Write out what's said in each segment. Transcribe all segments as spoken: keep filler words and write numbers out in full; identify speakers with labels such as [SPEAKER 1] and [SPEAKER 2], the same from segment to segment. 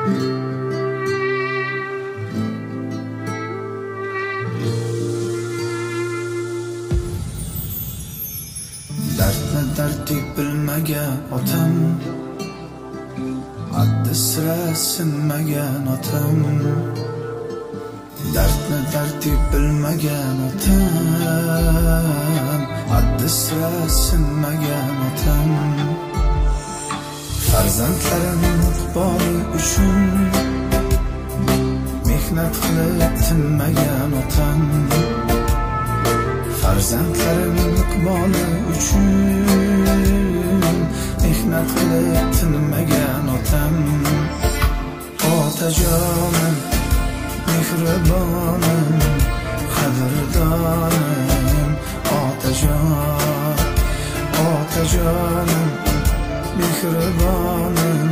[SPEAKER 1] Dardni dardek bilmagan otam, addi sira sinmagan otam. Dardni dardek bilmagan otam, addi sira sinmagan otam. Farzandlarim iqboli uchun mehnat qilib tinmagan otam. Farzandlarim iqboli uchun mehnat qilib tinmagan otam. Otajonim, mehribonim, qadrdonim. Otajon, otajonim, mehribonim,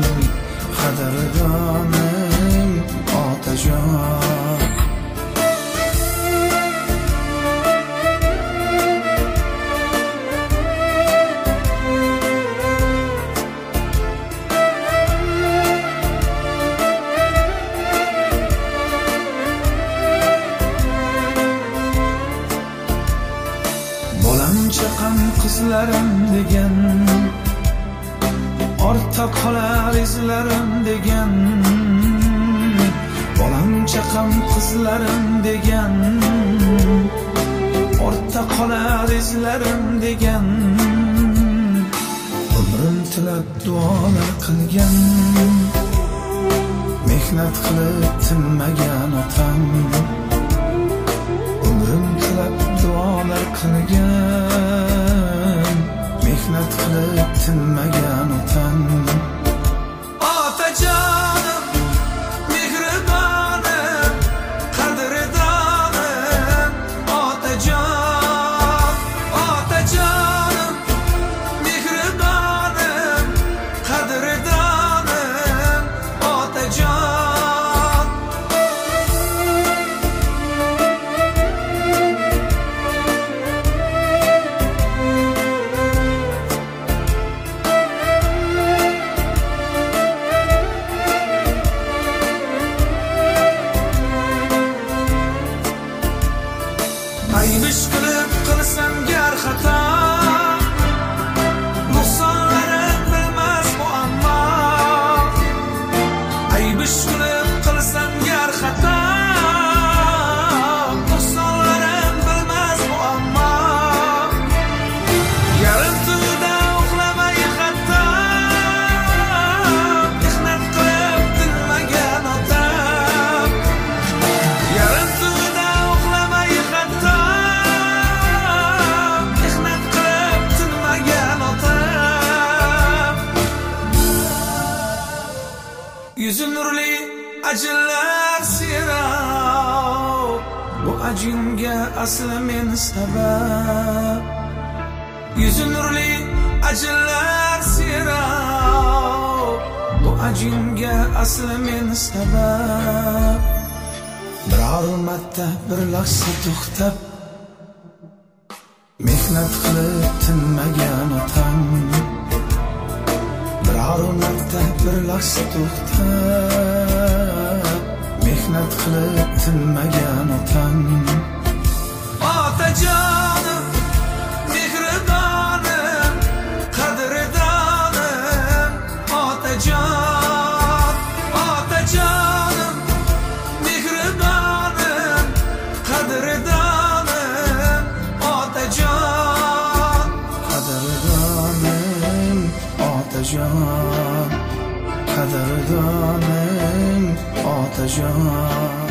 [SPEAKER 1] qadrdonim. Otajon. Bolam chaqam qizlarim degan, ortda qolar izlarim degan. Bolam chaqam qizlarim degan, ortda qolar izlarim degan. Umrim tilab duolar qilgan, mehnat qilib tinmagan otam. Umrim tilab duolar qilgan, mehnat qilib tinmagan otam. Otajonim, mehribonim, qadrdonim. Otajon, otajonim, mehribonim, qadrdonim. Otajon. Aybish qilib qilsam gar xato, nuqsonlarim bilmas muammo. Aybish qilib qilsam gar xato, nuqsonlarim bilmas muammo. Yarim tunida uxlamay hatto, mehnat qilib tinmagan otam. Yarim tunida uxlamay hatto, yüzü nurli acılar sirov. Bu acınga asli men sabab. Yüzü nurli acılar sirov. Bu acınga asli men sabab. Biror marta bir lahza to'xtab, mehnat qilib tinmagan otam. Biror marta bir lahza to'xtab, mehnat qilib tinmagan otam. Otajonim, mehribonim, qadrdonim. Otajon, otajonim, mehribonim, qadrdonim. Otajon, qadrdonim. Otajon, qadrdonim. Otajon.